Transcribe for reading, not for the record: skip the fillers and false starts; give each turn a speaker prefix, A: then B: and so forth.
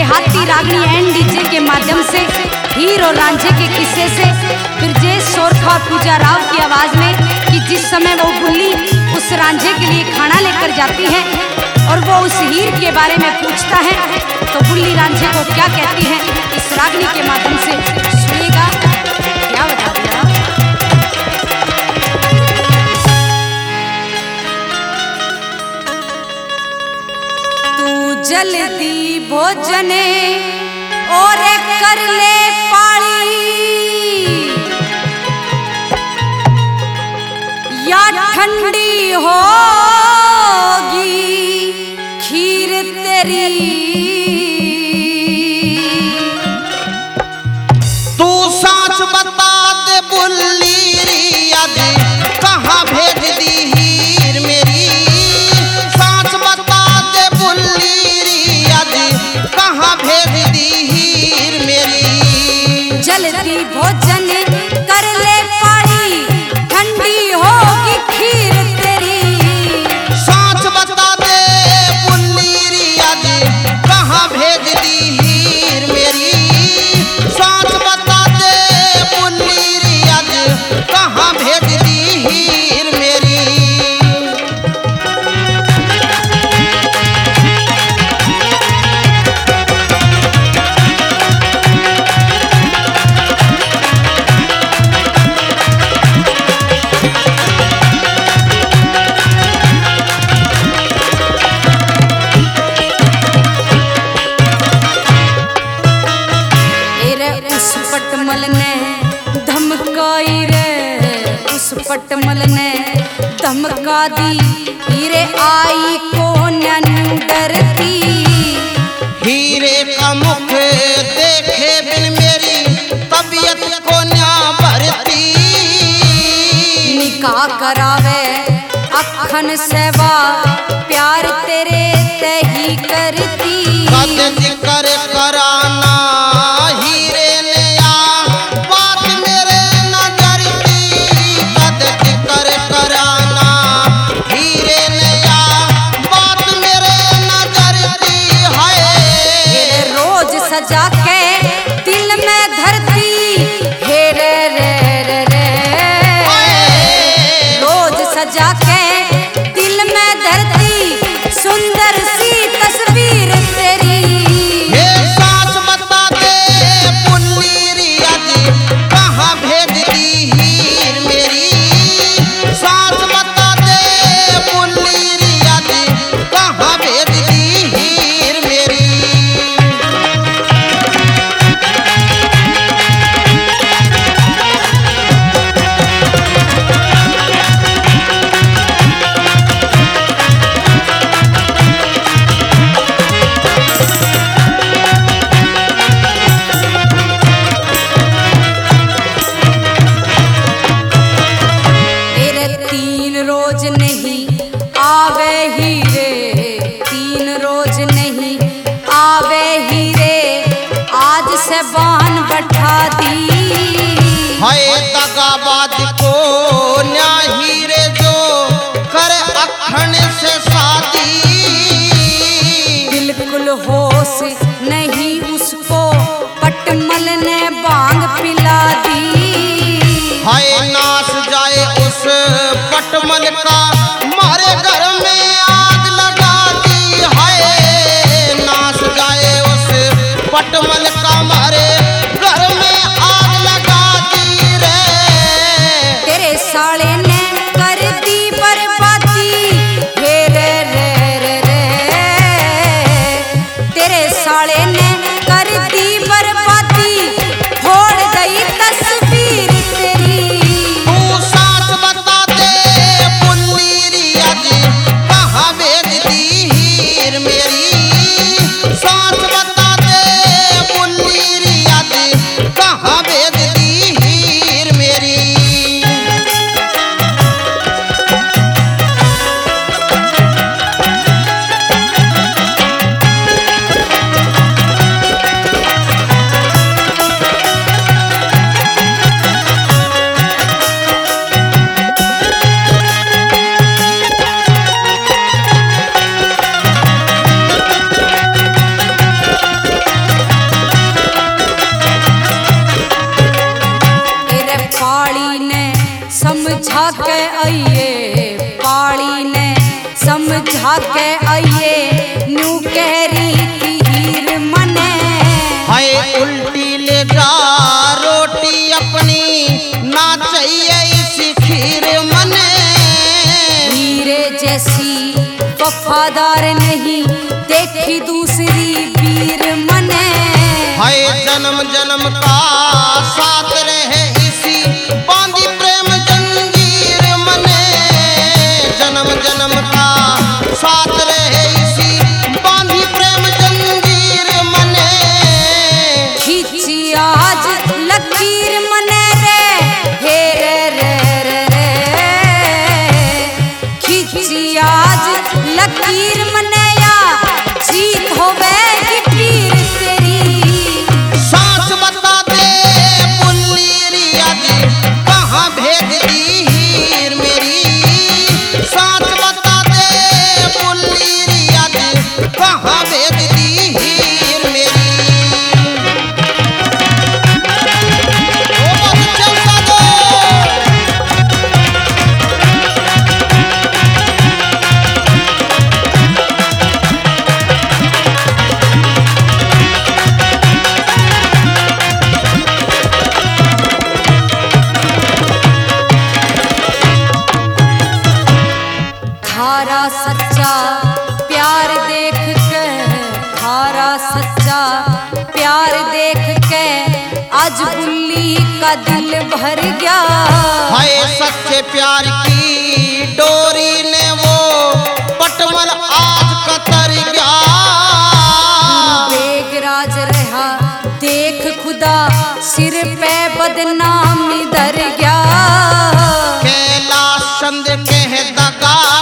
A: देहाती रागनी and DJ के माध्यम से हीर और रांझे के किस्से से ब्रजेश सोरठा और पूजा राव की आवाज में कि जिस समय वो बुल्ली उस रांझे के लिए खाना लेकर जाती है और वो उस हीर के बारे में पूछता है तो बुल्ली रांझे को क्या कहती है इस रागनी के माध्यम से सुनिएगा। क्या बता दिया? तू जल्दी भोजने और कर ले पाली या ठंडी होगी खीर तेरी।
B: तू सच बता दे बुल्ली रियाज कहाँ भेज दी हीर मेरी। सच बता दे बुल्ली रियाज कहाँ भेज दी हीर मेरी।
A: जल्दी भोजन कर ले पाली ठंडी होगी खीर तेरी।
B: सच बता दे बुल्ली रियाज कहाँ भेज दी हीर मेरी। सच बता दे बुल्ली रियाज कहाँ भेज दी हीर मेरी।
A: उस पटमल ने धमकाई रे उस पटमल ने धमका दी हीरे आई को नन डरती।
B: हीरे का मुख देखे बिन मेरी तबीयत को न्या भरती।
A: निकाह करावे अखन सेवा प्यार तेरे ते ही करती।
B: कद जिक्र कराना हीरे ने आ बात मेरे नजर की। कद जिक्र कराना हीरे ने आ बात मेरे नजर की है।
A: रोज सजा के दिल में धरती हे रे रे रे रे। रोज सजा के दिल में धरती सुंदर सी तस्वीर तेरी।
B: हे सच बता दे बुल्ली रियाज कहाँ भेज दी हीर मेरी। सच बता दे बुल्ली रियाज कहाँ भेज दी हीर मेरी।
A: तेरे 3 रोज नहीं आवे हीरे 3 रोज नहीं आवे हीरे आज से बान बैठा दी।
B: हाय दगाबाज को न्या हीरे जो कर अखन से शादी।
A: बिल्कुल होश नहीं उसको पटमल ने बांग पिला दी।
B: हाय नाश जाए उस पटमल का मारे घर में आग लगा दी। हाय नाश जाए उस पटमल का मारे घर में आग लगा दी रे।
A: धाके आइए न्यू कहरी थी हीर मने।
B: हाय उल्टी ले जा रोटी अपनी ना चाहिए इसी खीर मने।
A: हीरे जैसी वफादार नहीं देखी दूसरी वीर मने।
B: हाय जन्म जन्म का साथ रहे इसी बांधी प्रेम जंजीर मने। जन्म जन्म का साथ रहे इसी बांधी प्रेम जंजीर मने।
A: खींची आज लकीर मने रे हे रे रे रे रे। खींची आज लकीर मने या जीत होवेगी पीर तेरी।
B: सांस बता दे बुल्ली रिया जी कहाँ भेज दी हीर मेरी। सांस बता दे बुल्ली रिया जी कहाँ भेज दी हीर मेरी। ओ बहुत चलता दो।
A: थारा सच्चा प्यार देख के, थारा सच्चा प्यार देख के आज बुल्ली का दिल भर गया।
B: हाय सच्चे प्यार की डोरी ने वो पटमल आज कतर गया।
A: बेगराज रहा देख खुदा सिर पे बदनामी दर गया।
B: कैलाश चंद कह दगा